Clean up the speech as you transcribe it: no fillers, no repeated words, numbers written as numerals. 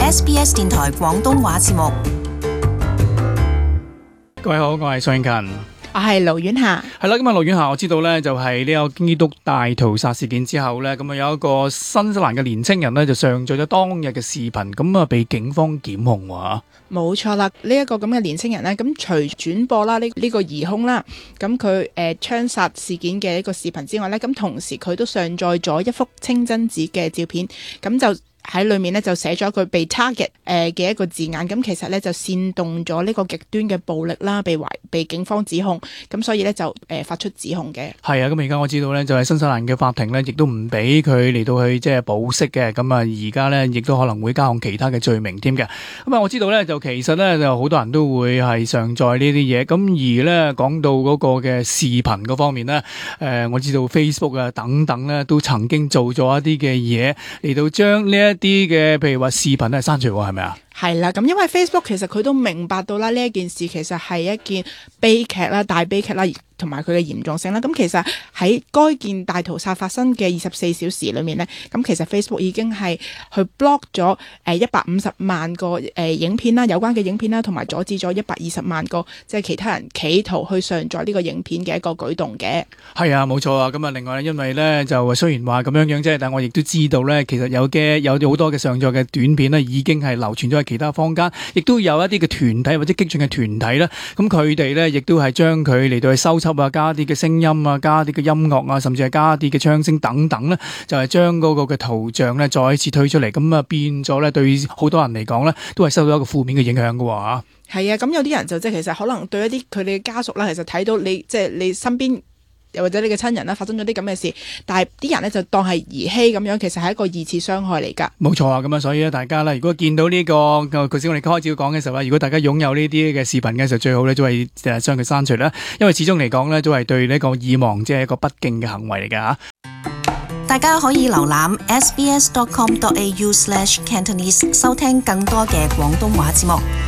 SBS 電台廣東話節目。 各位好，我係宋慶勤。 我係盧婉霞。 係啦，今日盧婉霞，我知道咧就係呢個基督大屠殺事件之後咧，咁啊有一個新西蘭嘅年青人咧就上載咗當日嘅視頻，咁啊被警方檢控喎。 冇錯啦，呢一個咁嘅年青人咧，咁除轉播啦呢個疑兇啦，咁佢槍殺事件嘅一個視頻之外咧，咁同時佢都上載咗一幅清真寺嘅照片，咁就喺裏面咧就寫咗佢被 target 嘅一個字眼，咁其實咧就煽動咗呢個極端嘅暴力啦，被警方指控，咁所以咧就發出指控嘅。係啊，咁而家我知道咧就係新西蘭嘅法庭咧，亦都唔俾佢嚟到去即係保釋嘅，咁啊而家咧亦都可能會加控其他嘅罪名添嘅。咁啊我知道咧就其實咧就好多人都會係上載呢啲嘢，咁而咧講到嗰個嘅視頻嗰方面咧，我知道 Facebook 啊等等咧都曾經做咗一啲嘅嘢嚟到將呢一啲嘅譬如話視頻係刪除喎，係咪啊？ 係啦，咁因為 Facebook 其實佢都明白到啦，呢一件事其實係一件悲劇啦、大悲劇啦，同埋佢嘅嚴重性啦。咁其實喺該件大屠殺發生嘅24小時裏面呢，咁其實 Facebook 已經係去 block 咗150萬個影片啦，有關嘅影片啦，同埋阻止咗120萬個即係其他人企圖去上載呢個影片嘅一個舉動嘅。係啊，冇錯啊。咁啊，另外因為呢就雖然話咁樣啫，但我亦都知道呢，其實有好多嘅上載嘅短片呢已經係流傳咗喺其他坊間，亦都有一啲嘅團體或者激進嘅團體啦。咁佢哋呢亦都係將佢嚟到去收輯啊，加啲嘅聲音啊，加啲嘅音樂啊，甚至係加啲嘅槍聲等等呢，就係將嗰個嘅圖像呢再一次推出嚟，咁啊變咗呢對好多人嚟講呢都係受到一個負面嘅影響㗎喎。係啊，咁有啲人就即係其實可能對一啲佢哋嘅家屬啦，其實睇到你即係你身邊又或者你嘅親人啦，發生咗啲咁嘅事，但係啲人咧就當係兒戲咁樣，其實係一個二次傷害嚟㗎。冇錯啊，咁啊，所以咧大家咧，如果見到呢個頭先我哋開始講嘅時候啦，如果大家擁有呢啲嘅視頻嘅時候，最好咧都係將佢刪除啦，因為始終嚟講咧都係對呢個已亡即係一個不敬嘅行為嚟㗎嚇。 大家可以瀏覽 sbs.com.au/cantonese 收聽更多嘅廣東話節目。